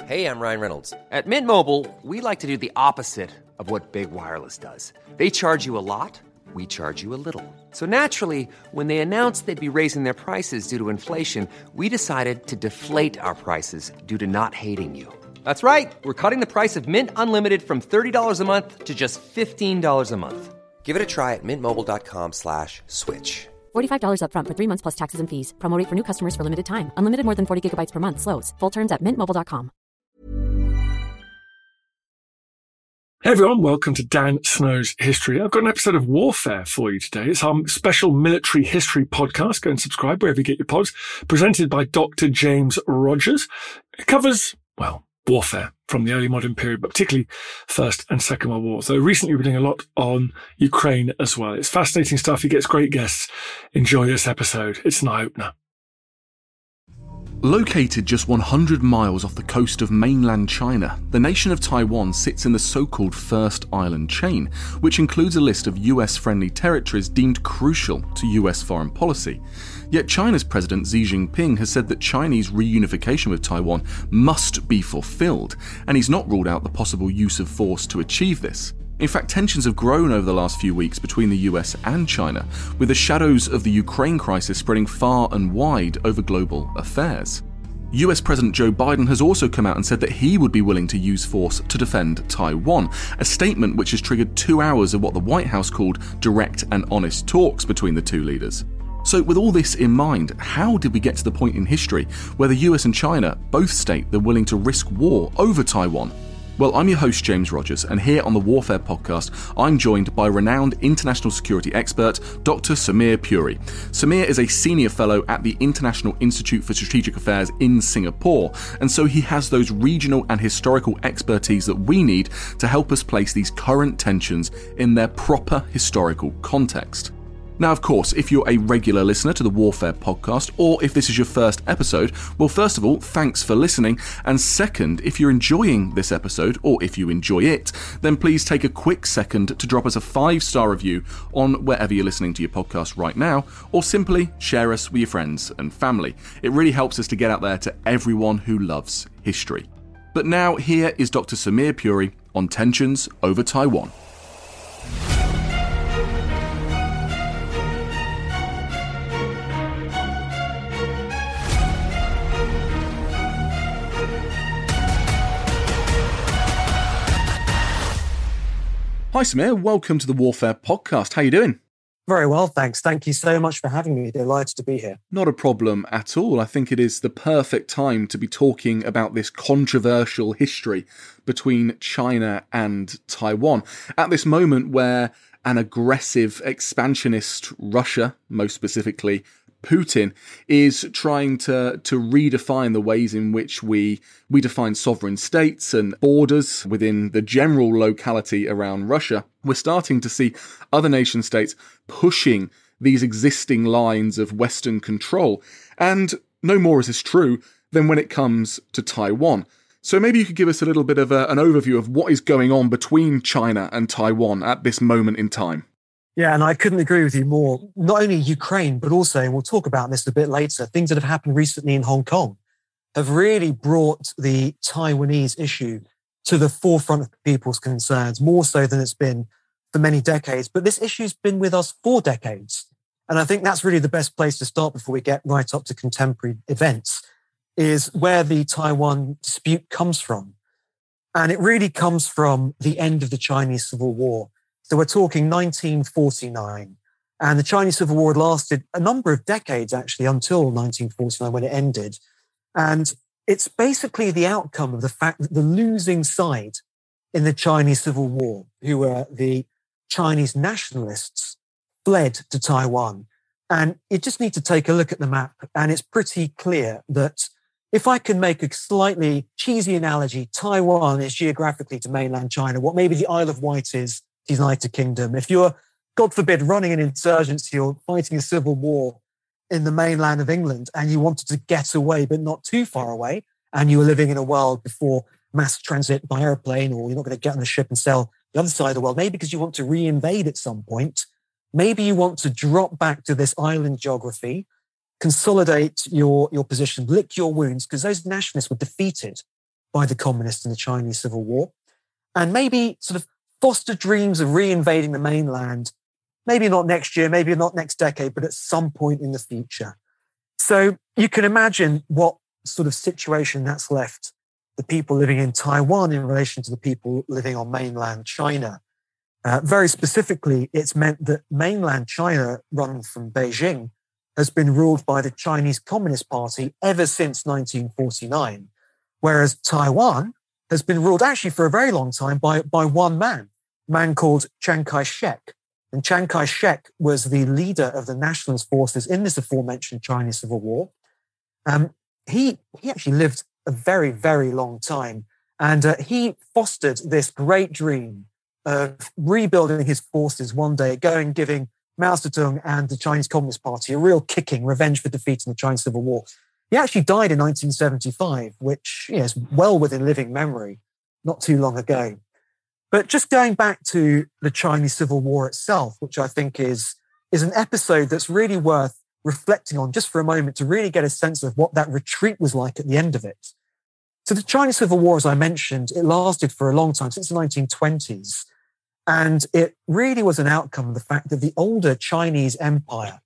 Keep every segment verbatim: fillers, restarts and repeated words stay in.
Hey, I'm Ryan Reynolds. At Mint Mobile, we like to do the opposite of what Big Wireless does. They charge you a lot, we charge you a little. So naturally, when they announced they'd be raising their prices due to inflation, we decided to deflate our prices due to not hating you. That's right. We're cutting the price of Mint Unlimited from thirty dollars a month to just fifteen dollars a month. Give it a try at mintmobile.com slash switch. forty-five dollars up front for three months plus taxes and fees. Promo rate for new customers for limited time. Unlimited more than forty gigabytes per month. Slows full terms at mint mobile dot com. Hey everyone, welcome to Dan Snow's History. I've got an episode of Warfare for you today. It's our special military history podcast. Go and subscribe wherever you get your pods. Presented by Doctor James Rogers. It covers, well, warfare from the early modern period, but particularly First and Second World War. So recently we're doing a lot on Ukraine as well. It's fascinating stuff. He gets great guests. Enjoy this episode. It's an eye-opener. Located just one hundred miles off the coast of mainland China, the nation of Taiwan sits in the so-called First Island Chain, which includes a list of U S-friendly territories deemed crucial to U S foreign policy. Yet China's President Xi Jinping has said that Chinese reunification with Taiwan must be fulfilled, and he's not ruled out the possible use of force to achieve this. In fact, tensions have grown over the last few weeks between the U S and China, with the shadows of the Ukraine crisis spreading far and wide over global affairs. U S President Joe Biden has also come out and said that he would be willing to use force to defend Taiwan, a statement which has triggered two hours of what the White House called direct and honest talks between the two leaders. So with all this in mind, how did we get to the point in history where the U S and China both state they're willing to risk war over Taiwan? Well, I'm your host, James Rogers, and here on the Warfare podcast, I'm joined by renowned international security expert, Doctor Samir Puri. Samir is a senior fellow at the International Institute for Strategic Affairs in Singapore, and so he has those regional and historical expertise that we need to help us place these current tensions in their proper historical context. Now, of course, if you're a regular listener to the Warfare podcast, or if this is your first episode, well, first of all, thanks for listening. And second, if you're enjoying this episode, or if you enjoy it, then please take a quick second to drop us a five-star review on wherever you're listening to your podcast right now, or simply share us with your friends and family. It really helps us to get out there to everyone who loves history. But now, here is Doctor Samir Puri on tensions over Taiwan. Hi Samir, welcome to the Warfare podcast. How are you doing? Very well, thanks. Thank you so much for having me. Delighted to be here. Not a problem at all. I think it is the perfect time to be talking about this controversial history between China and Taiwan. At this moment where an aggressive expansionist Russia, most specifically Putin, is trying to, to redefine the ways in which we, we define sovereign states and borders within the general locality around Russia, we're starting to see other nation states pushing these existing lines of Western control. And no more is this true than when it comes to Taiwan. So maybe you could give us a little bit of a, an overview of what is going on between China and Taiwan at this moment in time. Yeah, and I couldn't agree with you more. Not only Ukraine, but also, and we'll talk about this a bit later, things that have happened recently in Hong Kong have really brought the Taiwanese issue to the forefront of people's concerns, more so than it's been for many decades. But this issue's been with us for decades. And I think that's really the best place to start before we get right up to contemporary events, is where the Taiwan dispute comes from. And it really comes from the end of the Chinese Civil War. So we're talking nineteen forty-nine, and the Chinese Civil War lasted a number of decades, actually, until nineteen forty-nine when it ended. And it's basically the outcome of the fact that the losing side in the Chinese Civil War, who were the Chinese nationalists, fled to Taiwan. And you just need to take a look at the map, and it's pretty clear that if I can make a slightly cheesy analogy, Taiwan is geographically to mainland China what maybe the Isle of Wight is the United Kingdom. If you're, God forbid, running an insurgency or fighting a civil war in the mainland of England and you wanted to get away but not too far away, and you were living in a world before mass transit by airplane, or you're not going to get on a ship and sail the other side of the world, maybe because you want to re-invade at some point, maybe you want to drop back to this island geography, consolidate your, your position, lick your wounds, because those nationalists were defeated by the communists in the Chinese Civil War, and maybe sort of foster dreams of reinvading the mainland, maybe not next year, maybe not next decade, but at some point in the future. So you can imagine what sort of situation that's left the people living in Taiwan in relation to the people living on mainland China. Uh, very specifically, it's meant that mainland China, run from Beijing, has been ruled by the Chinese Communist Party ever since nineteen forty-nine, whereas Taiwan has been ruled actually for a very long time by, by one man, a man called Chiang Kai-shek. And Chiang Kai-shek was the leader of the nationalist forces in this aforementioned Chinese Civil War. Um, he, he actually lived a very, very long time. And uh, he fostered this great dream of rebuilding his forces one day, going, giving Mao Zedong and the Chinese Communist Party a real kicking, revenge for defeat in the Chinese Civil War. He actually died in nineteen seventy-five, which you know, is well within living memory, not too long ago. But just going back to the Chinese Civil War itself, which I think is, is an episode that's really worth reflecting on just for a moment to really get a sense of what that retreat was like at the end of it. So the Chinese Civil War, as I mentioned, it lasted for a long time, since the nineteen twenties. And it really was an outcome of the fact that the older Chinese empire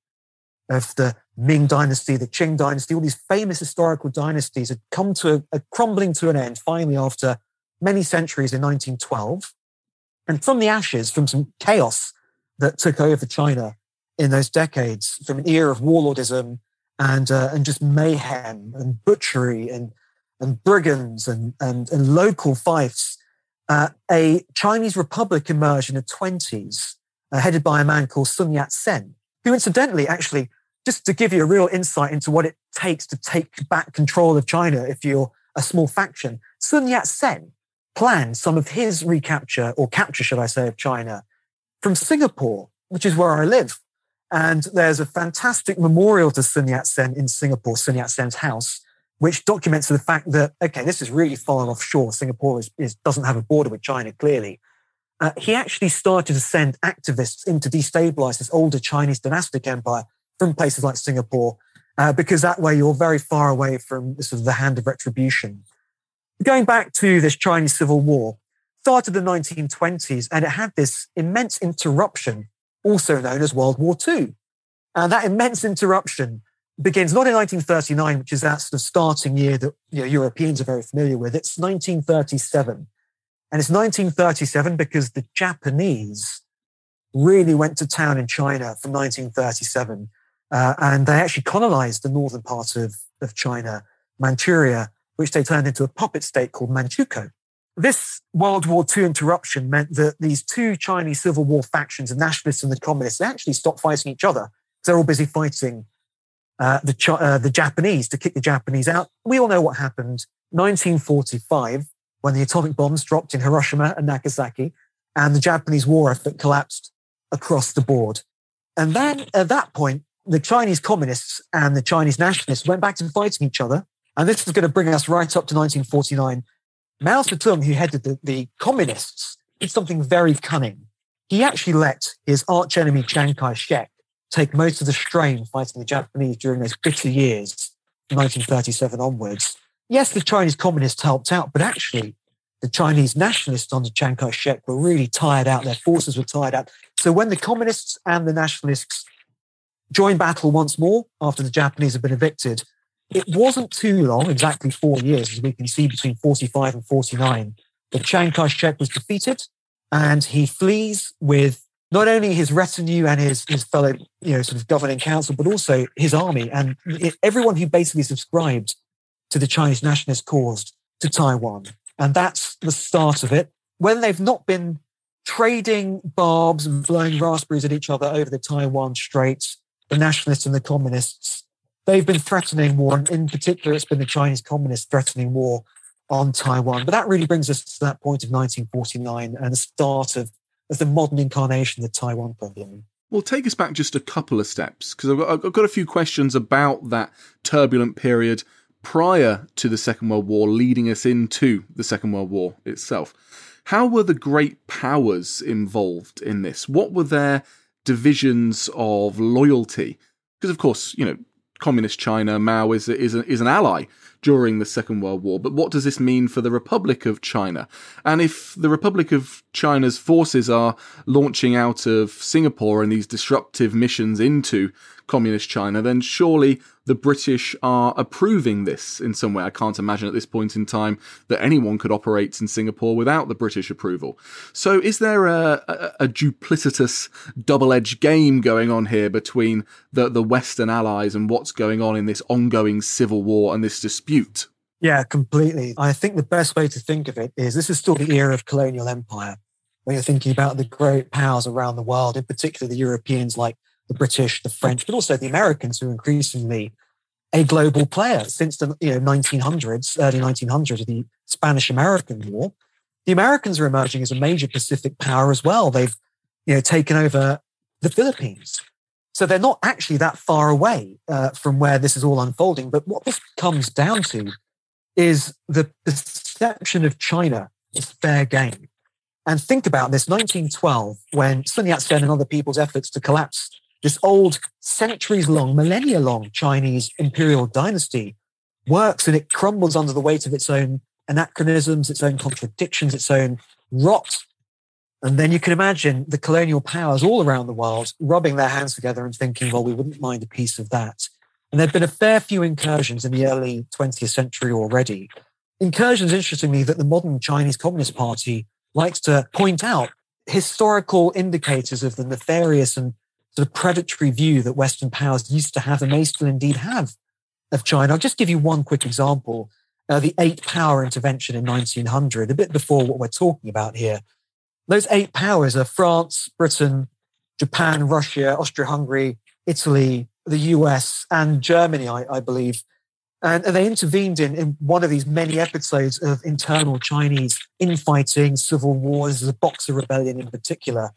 of the Ming dynasty, the Qing dynasty, all these famous historical dynasties had come to a, a crumbling to an end finally after many centuries in nineteen twelve. And from the ashes, from some chaos that took over China in those decades, from an era of warlordism and uh, and just mayhem and butchery and and brigands and and, and local fiefs, uh, a Chinese republic emerged in the twenties, uh, headed by a man called Sun Yat-sen, who incidentally, actually, just to give you a real insight into what it takes to take back control of China if you're a small faction, Sun Yat-sen planned some of his recapture, or capture, should I say, of China from Singapore, which is where I live. And there's a fantastic memorial to Sun Yat-sen in Singapore, Sun Yat-sen's house, which documents the fact that, okay, this is really far offshore. Singapore is, is, doesn't have a border with China, clearly. Uh, he actually started to send activists in to destabilize this older Chinese dynastic empire from places like Singapore, uh, because that way you're very far away from sort of the hand of retribution. Going back to this Chinese Civil War, started in the nineteen twenties, and it had this immense interruption, also known as World War Two. And that immense interruption begins not in nineteen thirty-nine, which is that sort of starting year that you know, Europeans are very familiar with. It's nineteen thirty-seven. And it's nineteen thirty-seven because the Japanese really went to town in China from nineteen thirty-seven. Uh, and they actually colonized the northern part of, of China, Manchuria, which they turned into a puppet state called Manchukuo. This World War Two interruption meant that these two Chinese Civil War factions, the nationalists and the communists, they actually stopped fighting each other. They're all busy fighting uh, the, uh, the Japanese to kick the Japanese out. We all know what happened. nineteen forty-five, when the atomic bombs dropped in Hiroshima and Nagasaki, and the Japanese war effort collapsed across the board. And then at that point, the Chinese communists and the Chinese nationalists went back to fighting each other. And this is going to bring us right up to nineteen forty-nine. Mao Zedong, who headed the, the communists, did something very cunning. He actually let his archenemy Chiang Kai-shek take most of the strain fighting the Japanese during those bitter years, from nineteen thirty-seven onwards. Yes, the Chinese communists helped out, but actually the Chinese nationalists under Chiang Kai-shek were really tired out. Their forces were tired out. So when the communists and the nationalists joined battle once more after the Japanese had been evicted, it wasn't too long, exactly four years, as we can see between forty-five and forty-nine, that Chiang Kai-shek was defeated, and he flees with not only his retinue and his, his fellow, you know, sort of governing council, but also his army and it, everyone who basically subscribed to the Chinese nationalist cause to Taiwan. And that's the start of it. When they've not been trading barbs and blowing raspberries at each other over the Taiwan Straits, the nationalists and the communists, they've been threatening war. And in particular, it's been the Chinese communists threatening war on Taiwan. But that really brings us to that point of nineteen forty-nine and the start of, of the modern incarnation of the Taiwan problem. Well, take us back just a couple of steps, because I've got, I've got a few questions about that turbulent period prior to the Second World War, leading us into the Second World War itself. How were the great powers involved in this? What were their divisions of loyalty? Because, of course, you know, Communist China, Mao is is, a, is an ally during the Second World War. But what does this mean for the Republic of China? And if the Republic of China's forces are launching out of Singapore in these disruptive missions into communist China, then surely the British are approving this in some way. I can't imagine at this point in time that anyone could operate in Singapore without the British approval. So is there a, a, a duplicitous, double-edged game going on here between the, the Western allies and what's going on in this ongoing civil war and this dispute? Yeah, completely. I think the best way to think of it is this is still the era of colonial empire, when you're thinking about the great powers around the world, in particular the Europeans like the British, the French, but also the Americans, who are increasingly a global player since the you know nineteen hundreds, early nineteen hundreds, the Spanish-American War. The Americans are emerging as a major Pacific power as well. They've you know taken over the Philippines, so they're not actually that far away uh, from where this is all unfolding. But what this comes down to is the perception of China as fair game. And think about this: nineteen twelve, when Sun Yat-sen and other people's efforts to collapse this old, centuries-long, millennia-long Chinese imperial dynasty works, and it crumbles under the weight of its own anachronisms, its own contradictions, its own rot. And then you can imagine the colonial powers all around the world rubbing their hands together and thinking, well, we wouldn't mind a piece of that. And there have been a fair few incursions in the early twentieth century already. Incursions, interestingly, that the modern Chinese Communist Party likes to point out historical indicators of the nefarious and sort of predatory view that Western powers used to have and may still indeed have of China. I'll just give you one quick example. Uh, the eight power intervention in nineteen hundred, a bit before what we're talking about here. Those eight powers are France, Britain, Japan, Russia, Austria-Hungary, Italy, the U S, and Germany, I, I believe. And, and they intervened in, in one of these many episodes of internal Chinese infighting, civil wars, the Boxer Rebellion in particular.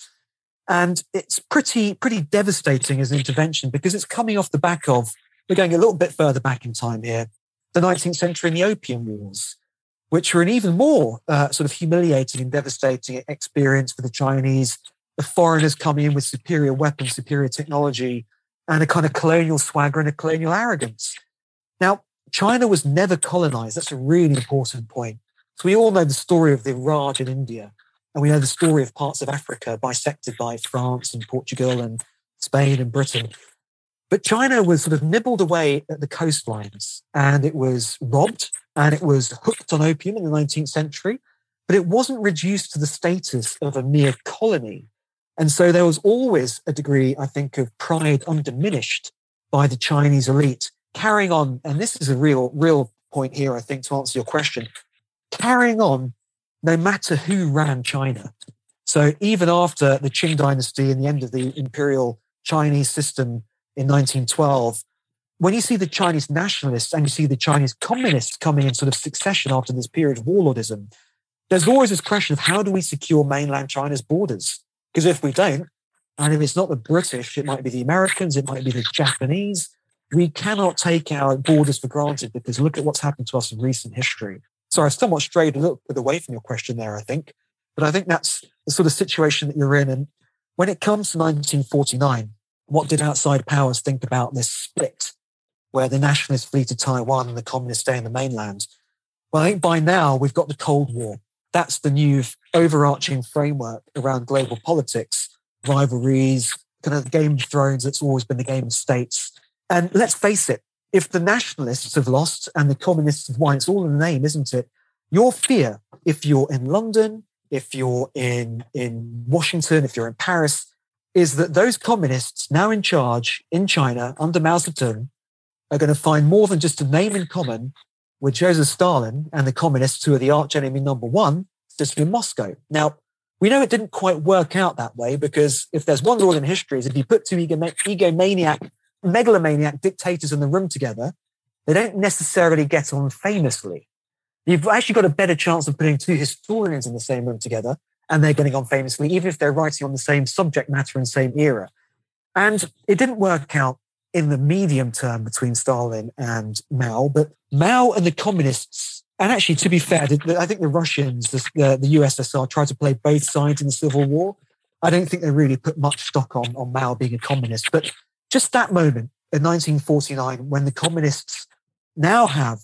And it's pretty, pretty devastating as an intervention because it's coming off the back of, we're going a little bit further back in time here, the nineteenth century and the Opium Wars, which were an even more uh, sort of humiliating and devastating experience for the Chinese, the foreigners coming in with superior weapons, superior technology, and a kind of colonial swagger and a colonial arrogance. Now, China was never colonized. That's a really important point. So we all know the story of the Raj in India, and we know the story of parts of Africa bisected by France and Portugal and Spain and Britain. But China was sort of nibbled away at the coastlines, and it was robbed, and it was hooked on opium in the nineteenth century, but it wasn't reduced to the status of a mere colony. And so there was always a degree, I think, of pride undiminished by the Chinese elite, carrying on, and this is a real, real point here, I think, to answer your question, carrying on no matter who ran China. So even after the Qing dynasty and the end of the imperial Chinese system in nineteen twelve, when you see the Chinese nationalists and you see the Chinese communists coming in sort of succession after this period of warlordism, there's always this question of how do we secure mainland China's borders? Because if we don't, and if it's not the British, it might be the Americans, it might be the Japanese, we cannot take our borders for granted because look at what's happened to us in recent history. So I've somewhat strayed a little bit away from your question there, I think. But I think that's the sort of situation that you're in. And when it comes to nineteen forty-nine, what did outside powers think about this split where the nationalists flee to Taiwan and the communists stay in the mainland? Well, I think by now we've got the Cold War. That's the new overarching framework around global politics, rivalries, kind of Game of Thrones that's always been the game of states. And let's face it, if the nationalists have lost and the communists have won, it's all in the name, isn't it? Your fear, if you're in London, if you're in, in Washington, if you're in Paris, is that those communists now in charge in China under Mao Zedong are going to find more than just a name in common with Joseph Stalin and the communists who are the arch enemy number one, just in Moscow. Now, we know it didn't quite work out that way because if there's one rule in history is if you put two egomaniac megalomaniac dictators in the room together, they don't necessarily get on famously. You've actually got a better chance of putting two historians in the same room together and they're getting on famously, even if they're writing on the same subject matter and same era. And it didn't work out in the medium term between Stalin and Mao, but Mao and the communists, and actually, to be fair, I think the Russians, the, the U S S R tried to play both sides in the Civil War. I don't think they really put much stock on, on Mao being a communist, but just that moment in nineteen forty-nine, when the communists now have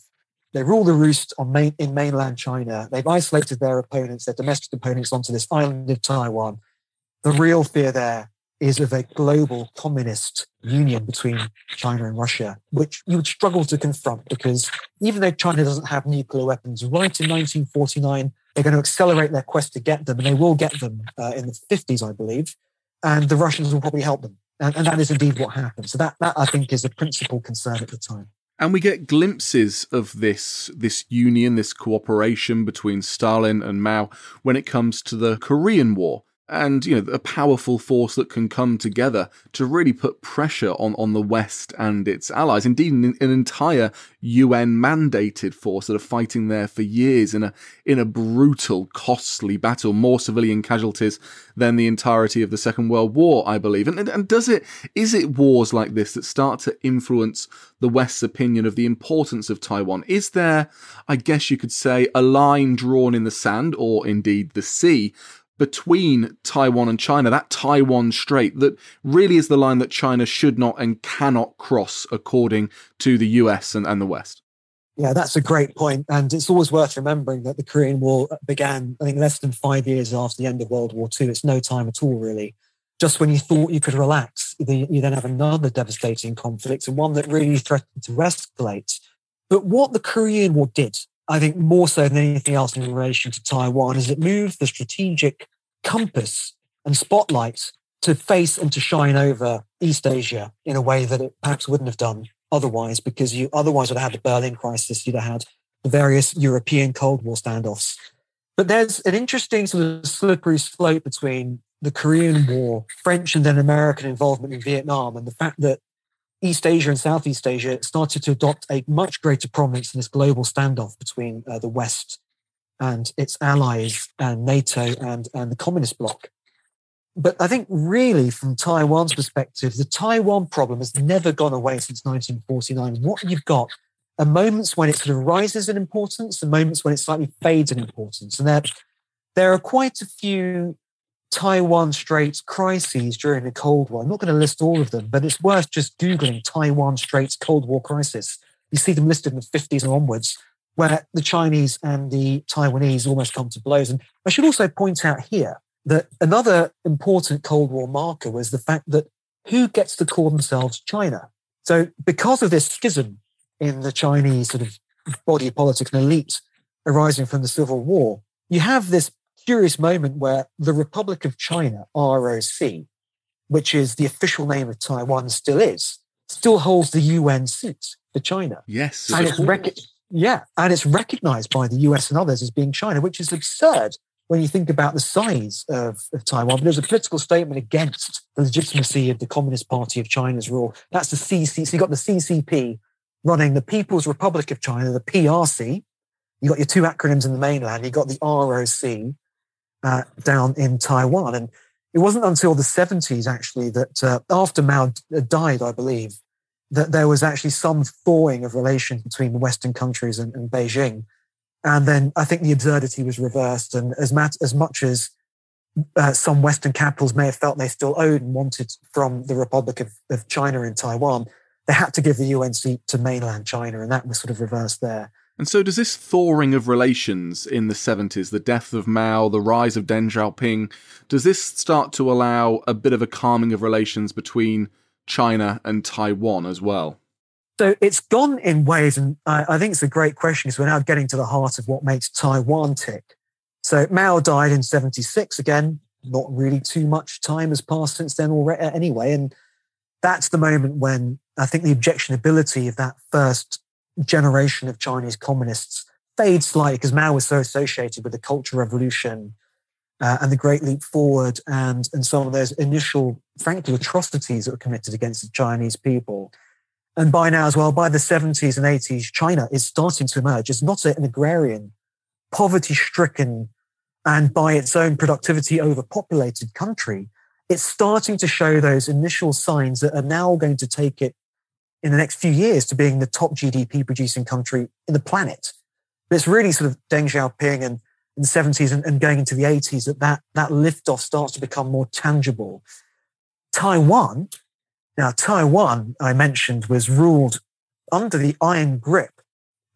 They rule the roost on main, in mainland China. They've isolated their opponents, their domestic opponents, onto this island of Taiwan. The real fear there is of a global communist union between China and Russia, which you would struggle to confront because even though China doesn't have nuclear weapons, right in nineteen forty-nine, they're going to accelerate their quest to get them, and they will get them uh, in the fifties, I believe, and the Russians will probably help them. And, and that is indeed what happened. So that, that, I think, is a principal concern at the time. And we get glimpses of this, this union, this cooperation between Stalin and Mao when it comes to the Korean War. And, you know, a powerful force that can come together to really put pressure on, on the West and its allies. Indeed, an, an entire U N-mandated force that are fighting there for years in a in a brutal, costly battle, more civilian casualties than the entirety of the Second World War, I believe. And, and, and does it is it wars like this that start to influence the West's opinion of the importance of Taiwan? Is there, I guess you could say, a line drawn in the sand, or indeed the sea, between Taiwan and China, that Taiwan Strait, that really is the line that China should not and cannot cross according to the U S and, and the West? Yeah, that's a great point. And it's always worth remembering that the Korean War began, I think, less than five years after the end of World War Two. It's no time at all, really. Just when you thought you could relax, you then have another devastating conflict, and one that really threatened to escalate. But what the Korean War did, I think more so than anything else in relation to Taiwan, is it moved the strategic compass and spotlight to face and to shine over East Asia in a way that it perhaps wouldn't have done otherwise, because you otherwise would have had the Berlin crisis, you'd have had the various European Cold War standoffs. But there's an interesting sort of slippery slope between the Korean War, French and then American involvement in Vietnam, and the fact that East Asia and Southeast Asia started to adopt a much greater prominence in this global standoff between uh, the West and its allies and NATO and, and the communist bloc. But I think really from Taiwan's perspective, the Taiwan problem has never gone away since nineteen forty-nine. What you've got are moments when it sort of rises in importance and moments when it slightly fades in importance. And there, there are quite a few Taiwan Straits crises during the Cold War. I'm not going to list all of them, but it's worth just Googling Taiwan Straits Cold War crisis. You see them listed in the fifties and onwards, where the Chinese and the Taiwanese almost come to blows. And I should also point out here that another important Cold War marker was the fact that who gets to call themselves China? So because of this schism in the Chinese sort of body of politics and elite arising from the Civil War, you have this curious moment where the Republic of China, R O C, which is the official name of Taiwan, still is, still holds the U N seat for China. Yes. And it's rec- yeah, and it's recognized by the U S and others as being China, which is absurd when you think about the size of, of Taiwan. But there's a political statement against the legitimacy of the Communist Party of China's rule. That's the C C P. So you've got the C C P running the People's Republic of China, the P R C. You've got your two acronyms in the mainland. You've got the R O C uh, down in Taiwan. And it wasn't until the seventies, actually, that uh, after Mao died, I believe, that there was actually some thawing of relations between the Western countries and, and Beijing. And then I think the absurdity was reversed. And as, mat- as much as uh, some Western capitals may have felt they still owed and wanted from the Republic of, of China in Taiwan, they had to give the U N seat to mainland China. And that was sort of reversed there. And so does this thawing of relations in the seventies, the death of Mao, the rise of Deng Xiaoping, does this start to allow a bit of a calming of relations between China and Taiwan as well? So it's gone in ways, and I, I think it's a great question because we're now getting to the heart of what makes Taiwan tick. So Mao died in seventy-six. Again, not really too much time has passed since then already anyway. And that's the moment when I think the objectionability of that first generation of Chinese communists fades slightly because Mao was so associated with the Cultural Revolution uh, and the Great Leap Forward and, and some of those initial, frankly, atrocities that were committed against the Chinese people. And by now as well, by the seventies and eighties, China is starting to emerge as not an agrarian, poverty-stricken, and by its own productivity overpopulated country. It's starting to show those initial signs that are now going to take it in the next few years to being the top G D P producing country in the planet. But it's really sort of Deng Xiaoping and in the seventies and, and going into the eighties that, that that liftoff starts to become more tangible. Taiwan, now Taiwan, I mentioned, was ruled under the iron grip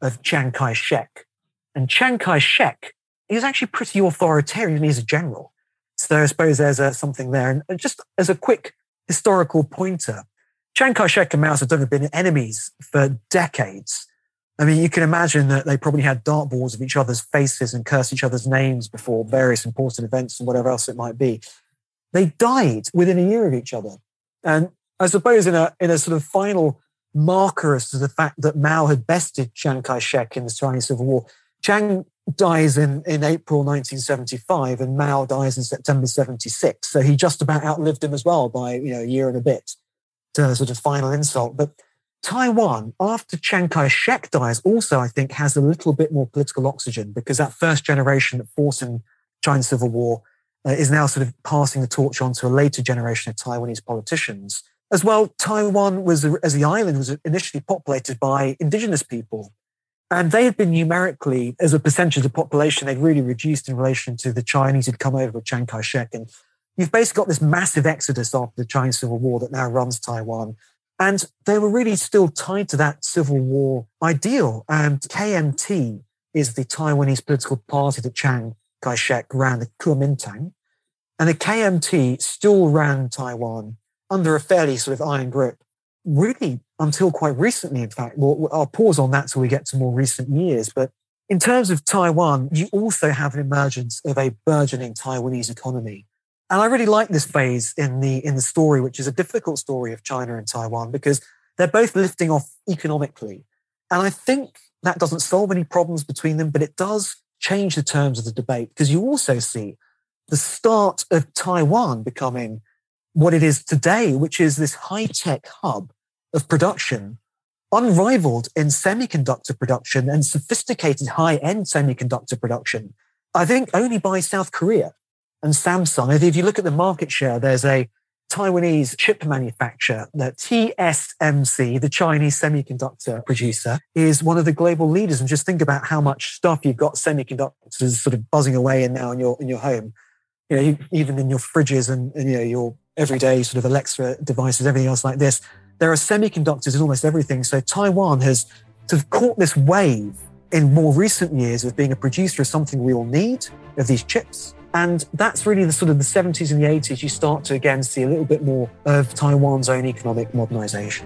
of Chiang Kai-shek. And Chiang Kai-shek, he was actually pretty authoritarian. He's a general. So I suppose there's a, something there. And just as a quick historical pointer, Chiang Kai-shek and Mao Zedong have been enemies for decades. I mean, you can imagine that they probably had dartboards of each other's faces and cursed each other's names before various important events and whatever else it might be. They died within a year of each other. And I suppose in a in a sort of final marker as to the fact that Mao had bested Chiang Kai-shek in the Chinese Civil War, Chiang dies in, in April nineteen seventy-five and Mao dies in September seventy-six. So he just about outlived him as well by, you know, a year and a bit to sort of final insult. But Taiwan, after Chiang Kai-shek dies, also, I think, has a little bit more political oxygen because that first generation that fought in Chinese Civil War uh, is now sort of passing the torch on to a later generation of Taiwanese politicians. As well, Taiwan was, as the island, was initially populated by indigenous people. And they had been numerically, as a percentage of the population, they'd really reduced in relation to the Chinese who'd come over with Chiang Kai-shek. And you've basically got this massive exodus after the Chinese Civil War that now runs Taiwan. And they were really still tied to that Civil War ideal. And K M T is the Taiwanese political party that Chiang Kai-shek ran, the Kuomintang. And the K M T still ran Taiwan under a fairly sort of iron grip, really until quite recently, in fact. Well, I'll pause on that till we get to more recent years. But in terms of Taiwan, you also have an emergence of a burgeoning Taiwanese economy. And I really like this phase in the in the story, which is a difficult story of China and Taiwan, because they're both lifting off economically. And I think that doesn't solve any problems between them, but it does change the terms of the debate, because you also see the start of Taiwan becoming what it is today, which is this high-tech hub of production, unrivaled in semiconductor production and sophisticated high-end semiconductor production, I think only by South Korea and Samsung. If you look at the market share, there's a Taiwanese chip manufacturer, the T S M C, the Chinese semiconductor producer, is one of the global leaders. And just think about how much stuff you've got semiconductors sort of buzzing away in now in your in your home. You know, even in your fridges and, and you know your everyday sort of Alexa devices, everything else like this. There are semiconductors in almost everything. So Taiwan has sort of caught this wave in more recent years of being a producer of something we all need, of these chips. And that's really the sort of the seventies and the eighties, you start to again see a little bit more of Taiwan's own economic modernization.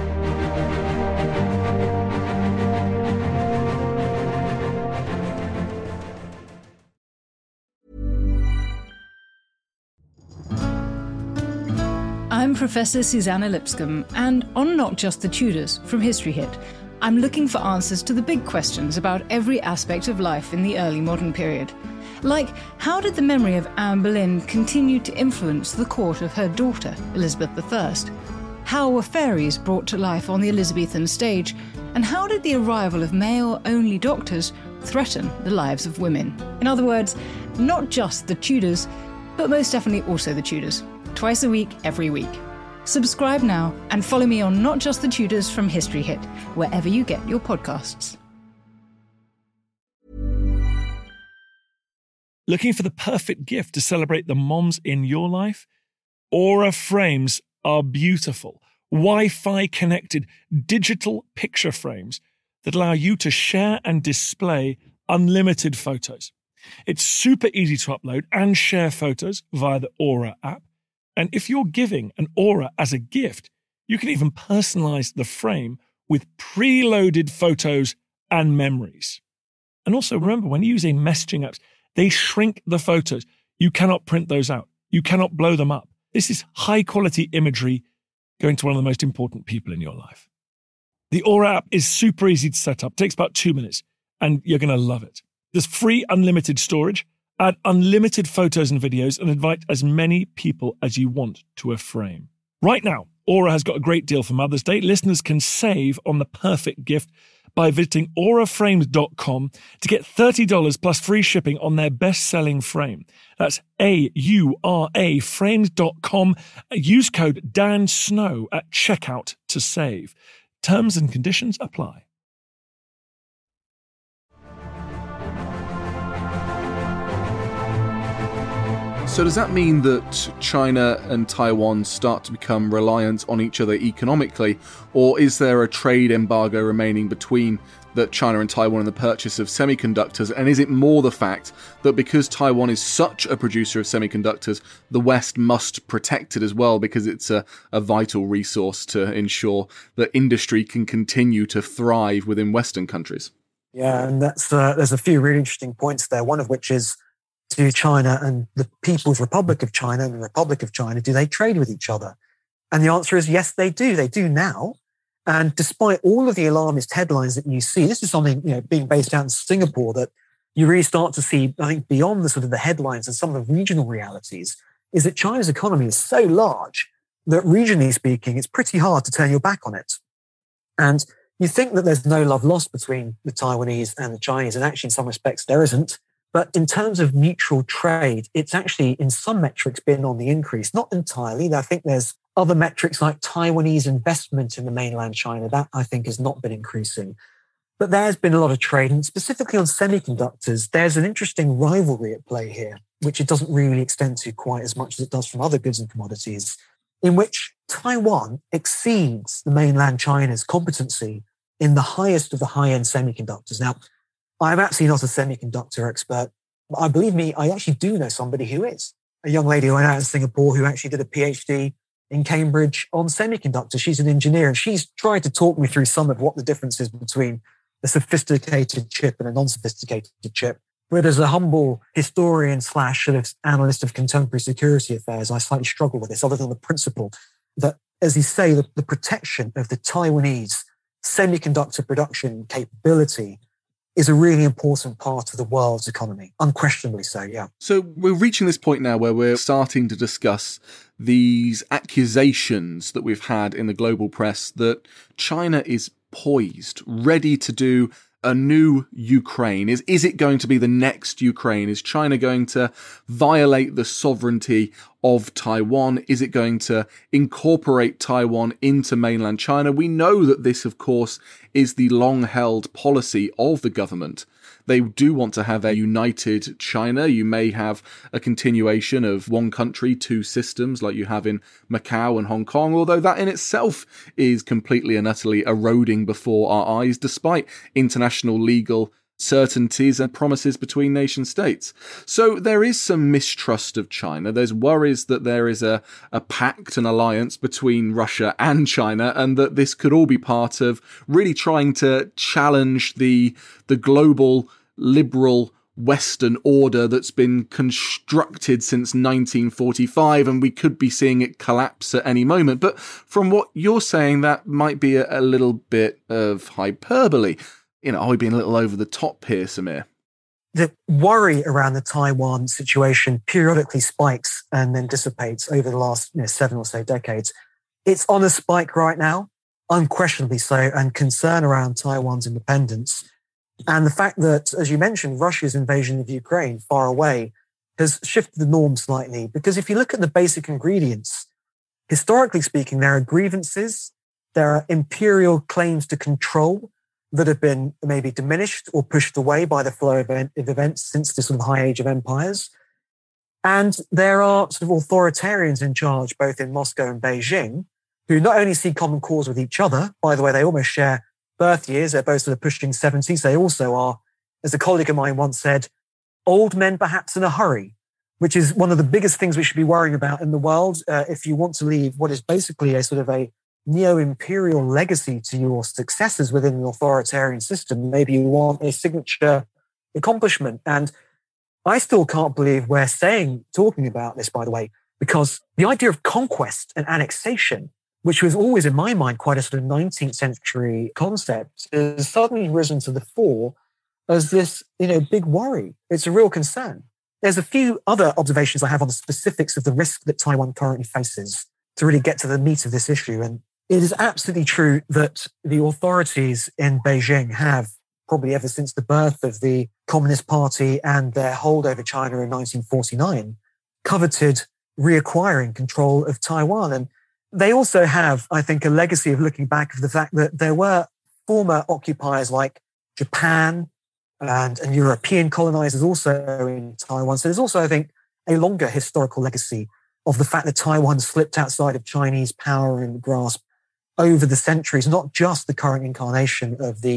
I'm Professor Susanna Lipscomb, and on Not Just the Tudors from History Hit, I'm looking for answers to the big questions about every aspect of life in the early modern period. Like, how did the memory of Anne Boleyn continue to influence the court of her daughter, Elizabeth the First? How were fairies brought to life on the Elizabethan stage? And how did the arrival of male-only doctors threaten the lives of women? In other words, not just the Tudors, but most definitely also the Tudors. Twice a week, every week. Subscribe now and follow me on Not Just the Tudors from History Hit, wherever you get your podcasts. Looking for the perfect gift to celebrate the moms in your life? Aura frames are beautiful, Wi-Fi connected digital picture frames that allow you to share and display unlimited photos. It's super easy to upload and share photos via the Aura app. And if you're giving an Aura as a gift, you can even personalize the frame with preloaded photos and memories. And also remember, when using messaging apps, they shrink the photos. You cannot print those out. You cannot blow them up. This is high quality imagery going to one of the most important people in your life. The Aura app is super easy to set up. It takes about two minutes and you're going to love it. There's free unlimited storage, add unlimited photos and videos, and invite as many people as you want to a frame. Right now, Aura has got a great deal for Mother's Day. Listeners can save on the perfect gift by visiting aura frames dot com to get thirty dollars plus free shipping on their best-selling frame. That's A U R A frames dot com. Use code Dan Snow at checkout to save. Terms and conditions apply. So does that mean that China and Taiwan start to become reliant on each other economically, or is there a trade embargo remaining between that China and Taiwan in the purchase of semiconductors? And is it more the fact that because Taiwan is such a producer of semiconductors, the West must protect it as well because it's a, a vital resource to ensure that industry can continue to thrive within Western countries? Yeah, and that's uh, there's a few really interesting points there, one of which is, do China and the People's Republic of China and the Republic of China, do they trade with each other? And the answer is yes, they do. They do now. And despite all of the alarmist headlines that you see, this is something, you know, being based out in Singapore, that you really start to see, I think, beyond the sort of the headlines and some of the regional realities, is that China's economy is so large that regionally speaking, it's pretty hard to turn your back on it. And you think that there's no love lost between the Taiwanese and the Chinese, and actually in some respects there isn't. But in terms of mutual trade, it's actually in some metrics been on the increase, not entirely. I think there's other metrics like Taiwanese investment in the mainland China, that I think has not been increasing. But there's been a lot of trade, and specifically on semiconductors, there's an interesting rivalry at play here, which it doesn't really extend to quite as much as it does from other goods and commodities, in which Taiwan exceeds the mainland China's competency in the highest of the high-end semiconductors. Now, I'm actually not a semiconductor expert, but I believe me, I actually do know somebody who is. A young lady who went out in Singapore who actually did a PhD in Cambridge on semiconductors. She's an engineer, and she's tried to talk me through some of what the difference is between a sophisticated chip and a non-sophisticated chip. But as a humble historian slash sort of analyst of contemporary security affairs, I slightly struggle with this, other than the principle that, as you say, the, the protection of the Taiwanese semiconductor production capability is a really important part of the world's economy. Unquestionably so, yeah. So we're reaching this point now where we're starting to discuss these accusations that we've had in the global press that China is poised, ready to do a new Ukraine. Is, is it going to be the next Ukraine? Is China going to violate the sovereignty of Taiwan? Is it going to incorporate Taiwan into mainland China? We know that this, of course, is the long-held policy of the government. They do want to have a united China. You may have a continuation of one country, two systems like you have in Macau and Hong Kong, although that in itself is completely and utterly eroding before our eyes, despite international legal certainties and promises between nation states. So there is some mistrust of China. There's worries that there is a, a pact, an alliance between Russia and China, and that this could all be part of really trying to challenge the, the global liberal Western order that's been constructed since nineteen forty-five, and we could be seeing it collapse at any moment. But from what you're saying, that might be a, a little bit of hyperbole. You know, are we being a little over the top here, Samir? The worry around the Taiwan situation periodically spikes and then dissipates over the last you know, seven or so decades. It's on a spike right now, unquestionably so, and concern around Taiwan's independence. And the fact that, as you mentioned, Russia's invasion of Ukraine far away has shifted the norm slightly. Because if you look at the basic ingredients, historically speaking, there are grievances, there are imperial claims to control that have been maybe diminished or pushed away by the flow of events since the sort of high age of empires. And there are sort of authoritarians in charge, both in Moscow and Beijing, who not only see common cause with each other, by the way, they almost share birth years, they're both sort of pushing seventies. They also are, as a colleague of mine once said, old men perhaps in a hurry, which is one of the biggest things we should be worrying about in the world. Uh, if you want to leave what is basically a sort of a neo-imperial legacy to your successors within the authoritarian system, maybe you want a signature accomplishment. And I still can't believe we're saying, talking about this, by the way, because the idea of conquest and annexation, which was always in my mind quite a sort of nineteenth century concept, has suddenly risen to the fore as this, you know, big worry. It's a real concern. There's a few other observations I have on the specifics of the risk that Taiwan currently faces to really get to the meat of this issue. And it is absolutely true that the authorities in Beijing have, probably ever since the birth of the Communist Party and their hold over China in nineteen forty-nine, coveted reacquiring control of Taiwan. And they also have, I think, a legacy of looking back of the fact that there were former occupiers like Japan and, and European colonizers also in Taiwan. So there's also, I think, a longer historical legacy of the fact that Taiwan slipped outside of Chinese power and grasp over the centuries, not just the current incarnation of the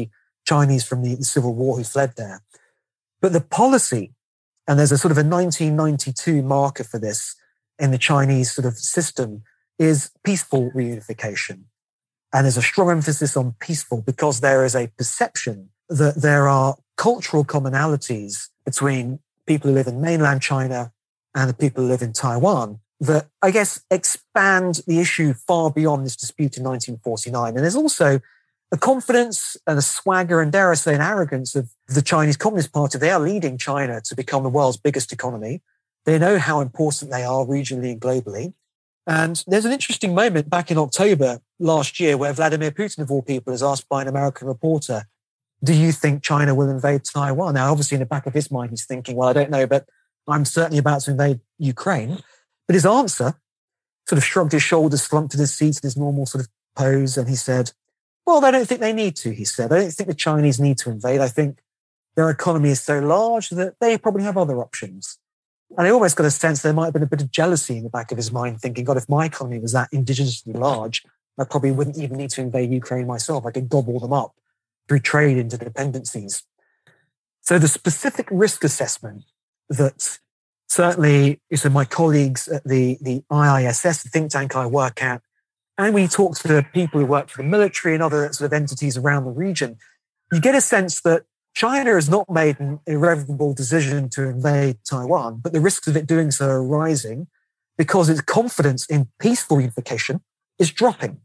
Chinese from the, the Civil War who fled there. But the policy, and there's a sort of a nineteen ninety-two marker for this in the Chinese sort of system, is peaceful reunification. And there's a strong emphasis on peaceful because there is a perception that there are cultural commonalities between people who live in mainland China and the people who live in Taiwan that, I guess, expand the issue far beyond this dispute in nineteen forty-nine. And there's also a confidence and a swagger and, dare I say, an arrogance of the Chinese Communist Party. They are leading China to become the world's biggest economy. They know how important they are regionally and globally. And there's an interesting moment back in October last year where Vladimir Putin, of all people, is asked by an American reporter, do you think China will invade Taiwan? Now, obviously, in the back of his mind, he's thinking, well, I don't know, but I'm certainly about to invade Ukraine. But his answer sort of shrugged his shoulders, slumped in his seat in his normal sort of pose, and he said, well, I don't think they need to, he said. I don't think the Chinese need to invade. I think their economy is so large that they probably have other options. And I almost got a sense there might have been a bit of jealousy in the back of his mind, thinking, God, if my economy was that indigenously large, I probably wouldn't even need to invade Ukraine myself. I could gobble them up through trade interdependencies. So the specific risk assessment that certainly so my colleagues at the, the I I S S, the think tank I work at, and we talk to the people who work for the military and other sort of entities around the region, you get a sense that China has not made an irrevocable decision to invade Taiwan, but the risks of it doing so are rising because its confidence in peaceful reunification is dropping.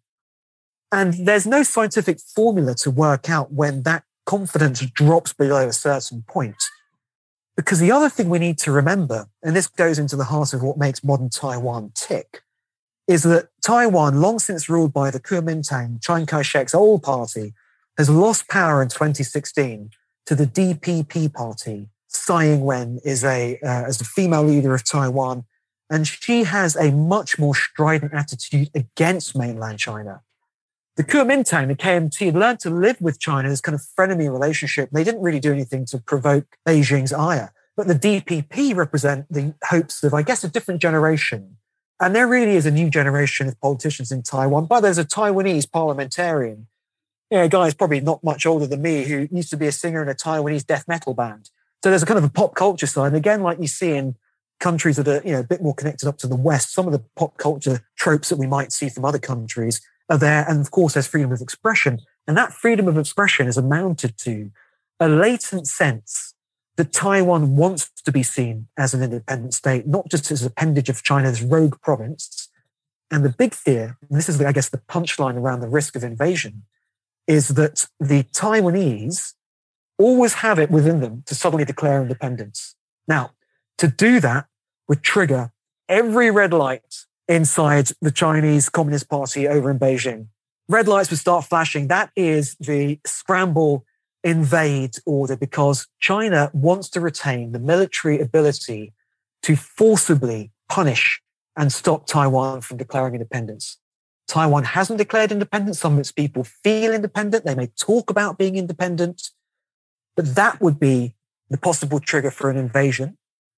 And there's no scientific formula to work out when that confidence drops below a certain point. Because the other thing we need to remember, and this goes into the heart of what makes modern Taiwan tick, is that Taiwan, long since ruled by the Kuomintang, Chiang Kai-shek's old party, has lost power in twenty sixteen to the D P P party. Tsai Ing-wen is a, uh, as the female leader of Taiwan, and she has a much more strident attitude against mainland China. The Kuomintang, the K M T, had learned to live with China in this kind of frenemy relationship. They didn't really do anything to provoke Beijing's ire. But the D P P represent the hopes of, I guess, a different generation. And there really is a new generation of politicians in Taiwan. But there's a Taiwanese parliamentarian, you know, a guy who's probably not much older than me, who used to be a singer in a Taiwanese death metal band. So there's a kind of a pop culture side. And again, like you see in countries that are, you know, a bit more connected up to the West, some of the pop culture tropes that we might see from other countries are there. And of course, there's freedom of expression. And that freedom of expression is amounted to a latent sense that Taiwan wants to be seen as an independent state, not just as an appendage of China's rogue province. And the big fear, and this is, I guess, the punchline around the risk of invasion, is that the Taiwanese always have it within them to suddenly declare independence. Now, to do that would trigger every red light inside the Chinese Communist Party over in Beijing. Red lights would start flashing. That is the scramble, invade order, because China wants to retain the military ability to forcibly punish and stop Taiwan from declaring independence. Taiwan hasn't declared independence. Some of its people feel independent. They may talk about being independent, but that would be the possible trigger for an invasion,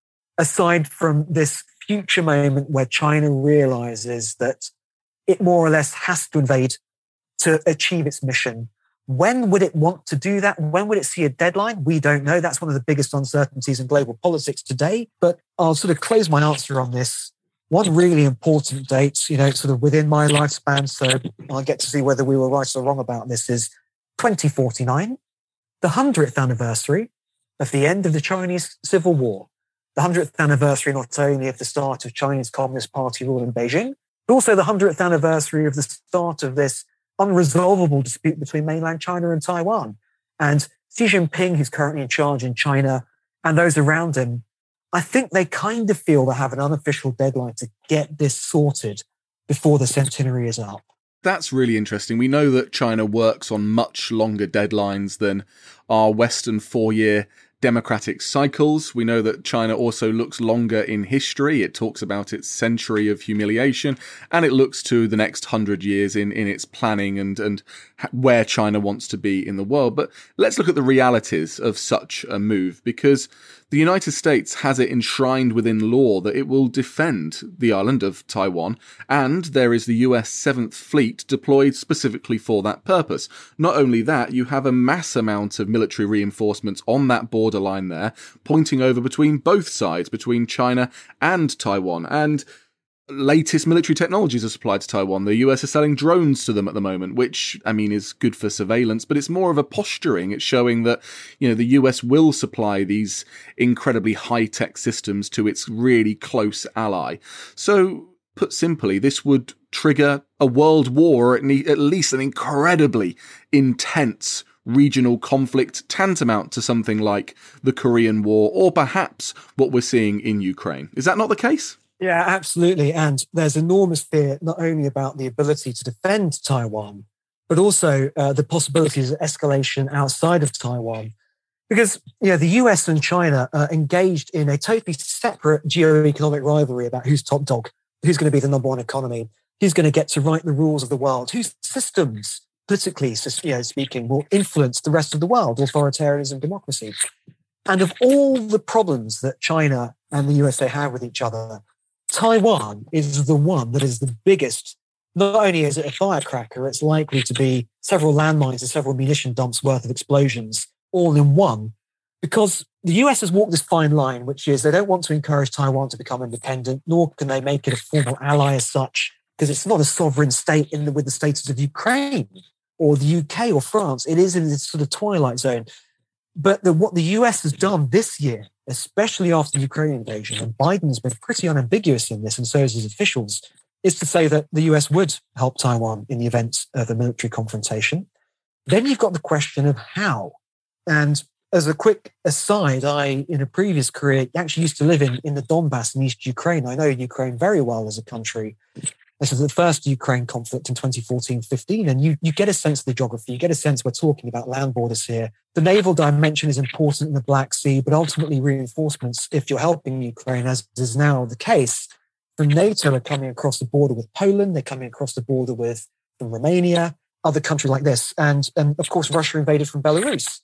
aside from this future moment where China realizes that it more or less has to invade to achieve its mission. When would it want to do that? When would it see a deadline? We don't know. That's one of the biggest uncertainties in global politics today. But I'll sort of close my answer on this. One really important date, you know, sort of within my lifespan, so I'll get to see whether we were right or wrong about this, is twenty forty-nine, the hundredth anniversary of the end of the Chinese Civil War. The hundredth anniversary not only of the start of Chinese Communist Party rule in Beijing, but also the hundredth anniversary of the start of this unresolvable dispute between mainland China and Taiwan. And Xi Jinping, who's currently in charge in China, and those around him, I think they kind of feel they have an unofficial deadline to get this sorted before the centenary is up. That's really interesting. We know that China works on much longer deadlines than our Western four-year democratic cycles. We know that China also looks longer in history. It talks about its century of humiliation, and it looks to the next hundred years in, in its planning and, and where China wants to be in the world. But let's look at the realities of such a move, because The United States has it enshrined within law that it will defend the island of Taiwan, and there is the U S seventh Fleet deployed specifically for that purpose. Not only that, you have a mass amount of military reinforcements on that borderline there, pointing over between both sides, between China and Taiwan, and latest military technologies are supplied to Taiwan. The U S is selling drones to them at the moment, which, I mean, is good for surveillance, but it's more of a posturing. It's showing that, you know, the U S will supply these incredibly high-tech systems to its really close ally. So, put simply, this would trigger a world war, or at least an incredibly intense regional conflict tantamount to something like the Korean War, or perhaps what we're seeing in Ukraine. Is that not the case? Yeah, absolutely. And there's enormous fear, not only about the ability to defend Taiwan, but also uh, the possibilities of escalation outside of Taiwan. Because, you know, the U S and China are engaged in a totally separate geo-economic rivalry about who's top dog, who's going to be the number one economy, who's going to get to write the rules of the world, whose systems, politically you know, speaking, will influence the rest of the world, authoritarianism, democracy. And of all the problems that China and the U S A have with each other, Taiwan is the one that is the biggest. Not only is it a firecracker, it's likely to be several landmines and several munition dumps worth of explosions all in one. Because the U S has walked this fine line, which is they don't want to encourage Taiwan to become independent, nor can they make it a formal ally as such, because it's not a sovereign state in the, with the status of Ukraine or the U K or France. It is in this sort of twilight zone. But the, what the U S has done this year, especially after the Ukraine invasion, and Biden's been pretty unambiguous in this, and so is his officials, is to say that the U S would help Taiwan in the event of a military confrontation. Then you've got the question of how. And as a quick aside, I, in a previous career, actually used to live in, in the Donbass in East Ukraine. I know Ukraine very well as a country. This is the first Ukraine conflict in twenty fourteen fifteen, and you, you get a sense of the geography. You get a sense we're talking about land borders here. The naval dimension is important in the Black Sea, but ultimately reinforcements, if you're helping Ukraine, as is now the case, from NATO are coming across the border with Poland, they're coming across the border with from Romania, other countries like this, and, and of course Russia invaded from Belarus.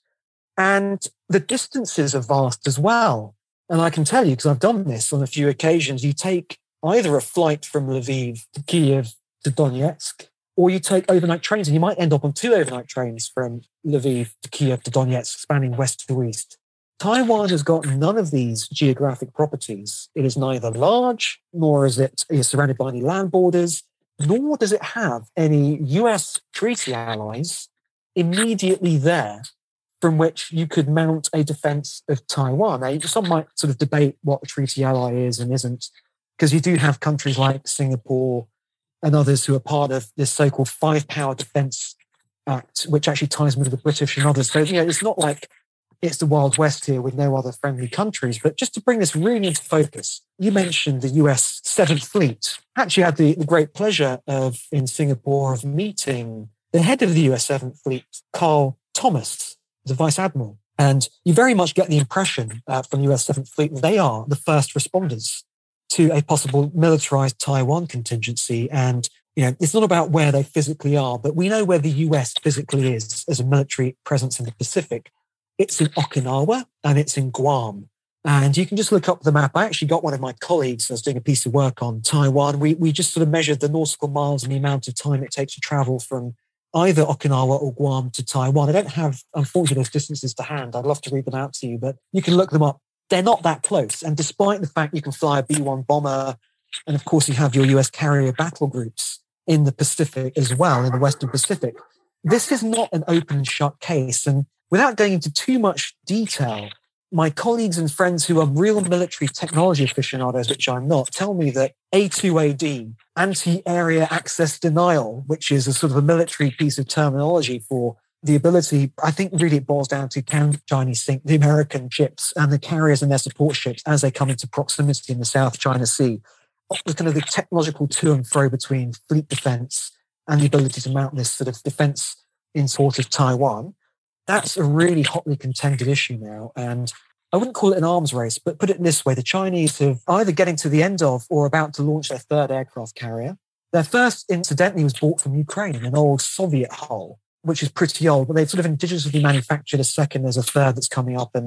And the distances are vast as well. And I can tell you, because I've done this on a few occasions, you take either a flight from Lviv to Kiev to Donetsk, or you take overnight trains, and you might end up on two overnight trains from Lviv to Kiev to Donetsk, spanning west to east. Taiwan has got none of these geographic properties. It is neither large, nor is it is surrounded by any land borders, nor does it have any U S treaty allies immediately there from which you could mount a defense of Taiwan. Now, some might sort of debate what a treaty ally is and isn't, because you do have countries like Singapore and others who are part of this so-called Five-Power Defence Act, which actually ties them to the British and others. So, you know, it's not like it's the Wild West here with no other friendly countries. But just to bring this really into focus, you mentioned the U S seventh Fleet. I actually had the, the great pleasure of, in Singapore, of meeting the head of the U S seventh Fleet, Carl Thomas, the Vice Admiral. And you very much get the impression uh, from the U S seventh Fleet that they are the first responders to a possible militarized Taiwan contingency. And, you know, it's not about where they physically are, but we know where the U S physically is as a military presence in the Pacific. It's in Okinawa and it's in Guam. And you can just look up the map. I actually got one of my colleagues, I was doing a piece of work on Taiwan. We, we just sort of measured the nautical miles and the amount of time it takes to travel from either Okinawa or Guam to Taiwan. I don't have, unfortunately, those distances to hand. I'd love to read them out to you, but you can look them up. They're not that close. And despite the fact you can fly a B one bomber, and of course you have your U S carrier battle groups in the Pacific as well, in the Western Pacific, this is not an open and shut case. And without going into too much detail, my colleagues and friends who are real military technology aficionados, which I'm not, tell me that A two A D, anti-area access denial, which is a sort of a military piece of terminology for the ability, I think really it boils down to can Chinese sink the American ships and the carriers and their support ships as they come into proximity in the South China Sea. The kind of the technological to and fro between fleet defense and the ability to mount this sort of defense in support of Taiwan. That's a really hotly contended issue now. And I wouldn't call it an arms race, but put it this way, the Chinese have either getting to the end of or about to launch their third aircraft carrier. Their first, incidentally, was bought from Ukraine, an old Soviet hull, which is pretty old, but they've sort of indigenously manufactured a second. There's a third that's coming up, and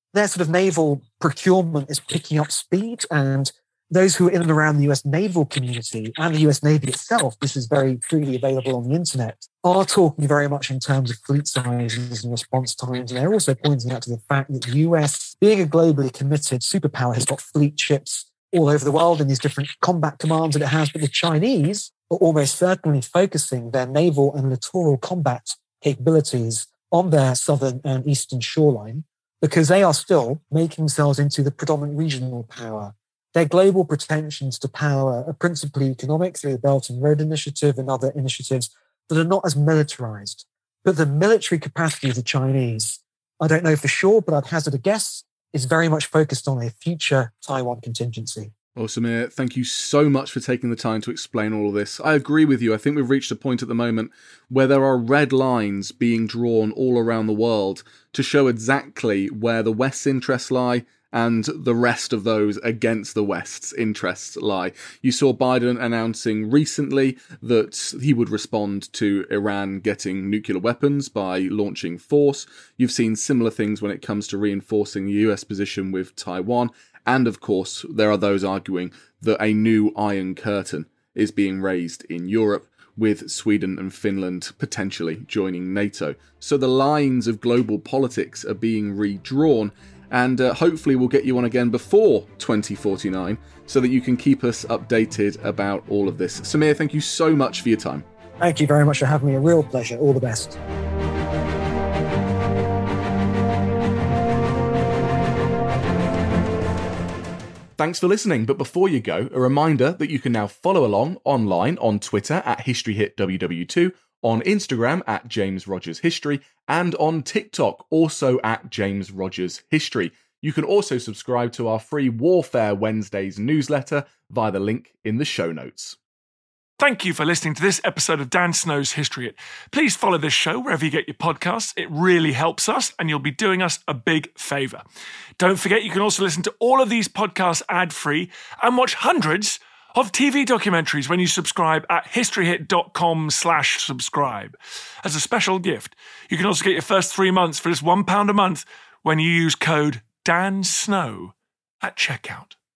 their sort of naval procurement is picking up speed, and those who are in and around the U S naval community and the U S Navy itself, this is very freely available on the internet, are talking very much in terms of fleet sizes and response times. And they're also pointing out to the fact that the U S, being a globally committed superpower, has got fleet ships all over the world in these different combat commands that it has. But the Chinese are almost certainly focusing their naval and littoral combat capabilities on their southern and eastern shoreline, because they are still making themselves into the predominant regional power. Their global pretensions to power are principally economic through the Belt and Road Initiative and other initiatives that are not as militarized. But the military capacity of the Chinese, I don't know for sure, but I'd hazard a guess, is very much focused on a future Taiwan contingency. Well, Samir, thank you so much for taking the time to explain all of this. I agree with you. I think we've reached a point at the moment where there are red lines being drawn all around the world to show exactly where the West's interests lie and the rest of those against the West's interests lie. You saw Biden announcing recently that he would respond to Iran getting nuclear weapons by launching force. You've seen similar things when it comes to reinforcing the U S position with Taiwan. And of course, there are those arguing that a new Iron Curtain is being raised in Europe, with Sweden and Finland potentially joining NATO. So the lines of global politics are being redrawn, and uh, hopefully we'll get you on again before twenty forty-nine so that you can keep us updated about all of this. Samir, thank you so much for your time. Thank you very much for having me. A real pleasure. All the best. Thanks for listening, but before you go, a reminder that you can now follow along online on Twitter at History Hit W W two, on Instagram at James Rogers History, and on TikTok also at James Rogers History. You can also subscribe to our free Warfare Wednesdays newsletter via the link in the show notes. Thank you for listening to this episode of Dan Snow's History Hit. Please follow this show wherever you get your podcasts. It really helps us, and you'll be doing us a big favour. Don't forget, you can also listen to all of these podcasts ad-free and watch hundreds of T V documentaries when you subscribe at historyhit.com slash subscribe. As a special gift, you can also get your first three months for just one pound a month when you use code DANSNOW at checkout.